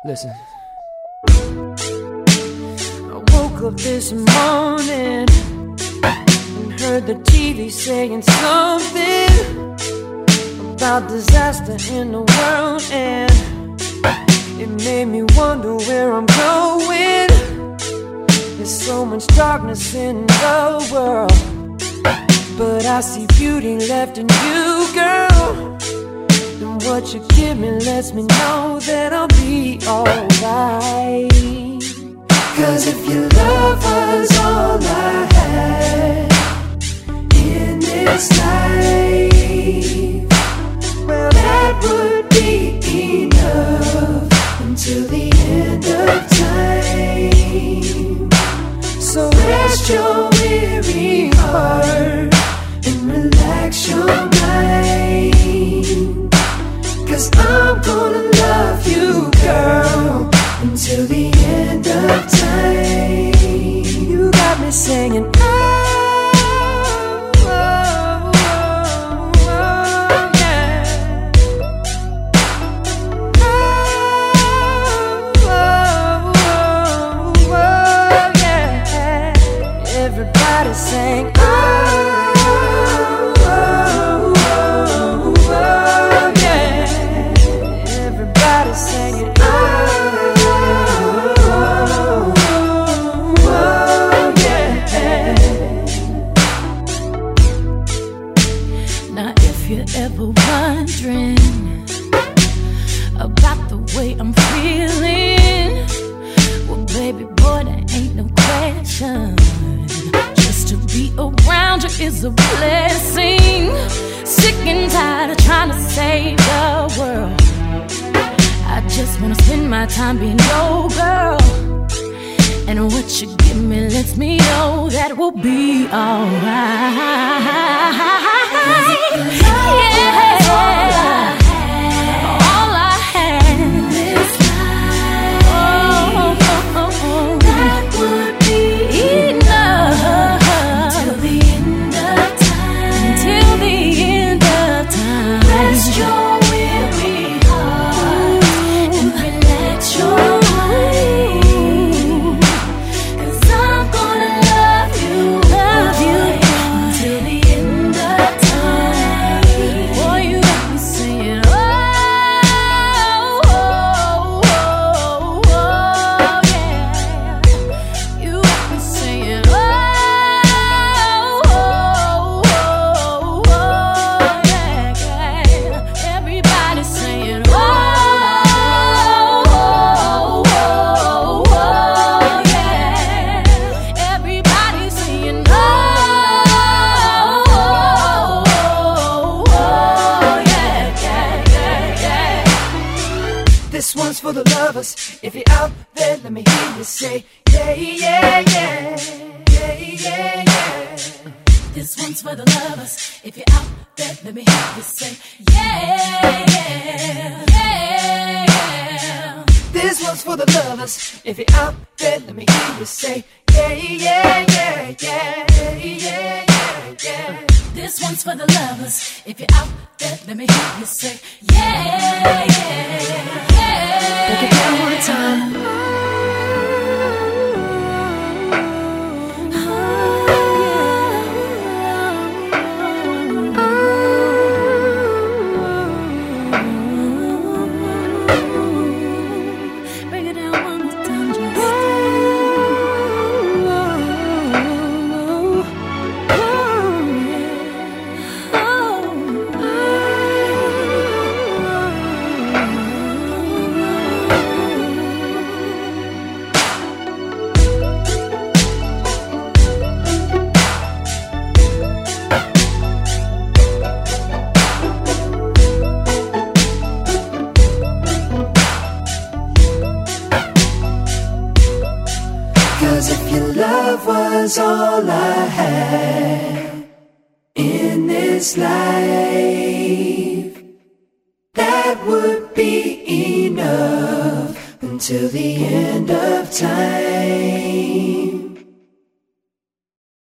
Listen. I woke up this morning and heard the TV saying something about disaster in the world, and it made me wonder where I'm going. There's so much darkness in the world, but I see beauty left in you, girl. And what you give me lets me know that I'll be alright. Cause if your love was all I had in this life, well, that would be enough until the end of time. So rest your weary heart and relax your mind, 'cause I'm gonna love you, girl, until the end of time. You got me singing, oh, oh, oh, oh, yeah. Oh, oh, oh, oh, yeah. Everybody's saying, oh, oh, oh, oh, yeah. Everybody's singing, oh, oh, oh, yeah. Now if you're ever wondering about the way I'm feeling, well, baby boy, there ain't no question. Just to be around you is a blessing. Sick and tired of trying to save the world. I just wanna spend my time being your girl, and what you give me lets me know that we'll be alright. Yeah, all I had in this life, that would be enough until the end of time. Until the end of time. Rest your weary heart and relax your mind, 'cause I'm gonna love you until the end of time. Boy, you got me saying, oh, oh, oh, oh, yeah. You got me saying, oh, oh, oh, yeah. Everybody's saying, oh, oh, yeah. Everybody's saying, oh, yeah. This one's for the lovers. If you're out there, let me hear you say, yeah, yeah, yeah, yeah, yeah, yeah. This one's for the lovers. If you're out there, let me hear you say, yeah, yeah, yeah. This one's for the lovers. If you're out there, let me hear you say, yeah, yeah, yeah, yeah, yeah, yeah, yeah. This one's for the lovers. If you're out there, let me hear you say, yeah, yeah, yeah. Break it down one time. Break it down one more time, just. Cause if your love was all I had in this life, that would be enough until the end of time.